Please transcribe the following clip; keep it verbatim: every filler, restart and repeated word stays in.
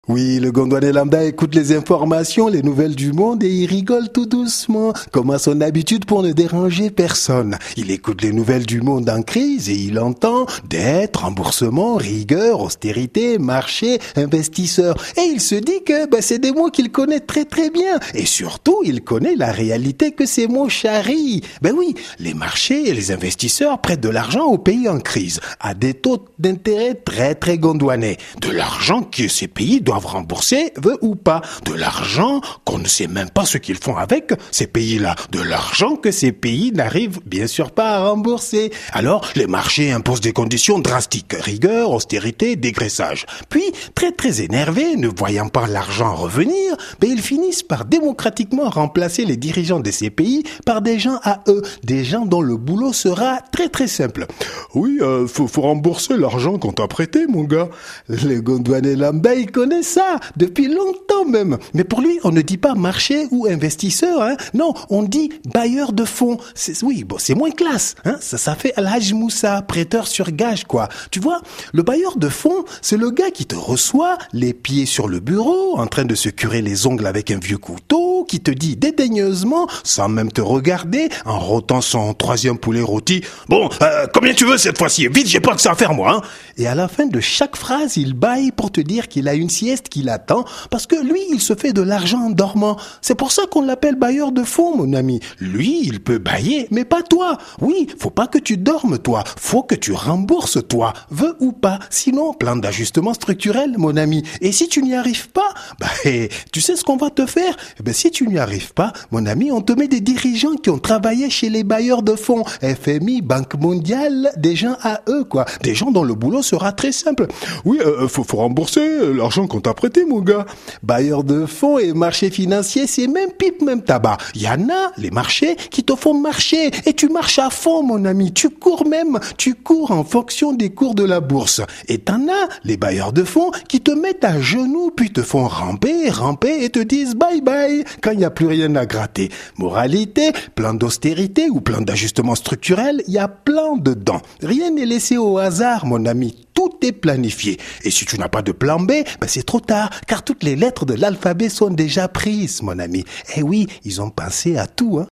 Oui, le Gondwanais lambda écoute les informations, les nouvelles du monde et il rigole tout doucement, comme à son habitude pour ne déranger personne. Il écoute les nouvelles du monde en crise et il entend dette, remboursement, rigueur, austérité, marché, investisseur. Et il se dit que bah, c'est des mots qu'il connaît très très bien. Et surtout, il connaît la réalité que ces mots charrient. Ben oui, les marchés et les investisseurs prêtent de l'argent aux pays en crise, à des taux d'intérêt très très gondwanais. De l'argent que ces pays doivent rembourser, veut ou pas. De l'argent qu'on ne sait même pas ce qu'ils font avec ces pays-là. De l'argent que ces pays n'arrivent bien sûr pas à rembourser. Alors, les marchés imposent des conditions drastiques. Rigueur, austérité, dégraissage. Puis, très très énervés, ne voyant pas l'argent revenir, ben ils finissent par démocratiquement remplacer les dirigeants de ces pays par des gens à eux. Des gens dont le boulot sera très très simple. Oui, euh, faut, faut rembourser l'argent qu'on t'a prêté, mon gars. Le Gondwanais lambda, il connaît ça, depuis longtemps même. Mais pour lui, on ne dit pas marché ou investisseur, hein. Non, on dit bailleur de fonds. C'est, oui, bon, c'est moins classe, hein. Ça, ça fait Al-Hajj Moussa, prêteur sur gage, quoi. Tu vois, le bailleur de fonds, c'est le gars qui te reçoit, les pieds sur le bureau, en train de se curer les ongles avec un vieux couteau, qui te dit dédaigneusement, sans même te regarder, en rotant son troisième poulet rôti, bon, euh, combien tu veux cette fois-ci? Vite, j'ai pas que ça à faire, moi, hein. Et à la fin de chaque phrase, il baille pour te dire qu'il a une sieste qui l'attend, parce que lui, il se fait de l'argent en dormant. C'est pour ça qu'on l'appelle bailleur de fonds, mon ami. Lui, il peut bailler, mais pas toi. Oui, faut pas que tu dormes, toi. Faut que tu rembourses, toi. Veux ou pas. Sinon, plan d'ajustement structurel, mon ami. Et si tu n'y arrives pas, bah, eh, tu sais ce qu'on va te faire? Eh ben, si tu n'y arrives pas, mon ami, on te met des dirigeants qui ont travaillé chez les bailleurs de fonds. F M I, Banque mondiale, des gens à eux, quoi. Des gens dont le boulot sera très simple. Oui, euh, faut, faut rembourser l'argent qu'on t'a prêté, mon gars. Bailleurs de fonds et marchés financiers, c'est même pipe, même tabac. Il y en a, les marchés, qui te font marcher. Et tu marches à fond, mon ami. Tu cours même. Tu cours en fonction des cours de la bourse. Et t'en as, les bailleurs de fonds, qui te mettent à genoux, puis te font ramper, ramper et te disent bye bye quand il n'y a plus rien à gratter. Moralité, plan d'austérité ou plan d'ajustement structurel, il y a plein dedans. Rien n'est laissé au hasard, mon ami. Tout est planifié. Et si tu n'as pas de plan B, ben c'est trop tard, car toutes les lettres de l'alphabet sont déjà prises, mon ami. Eh oui, ils ont pensé à tout, hein.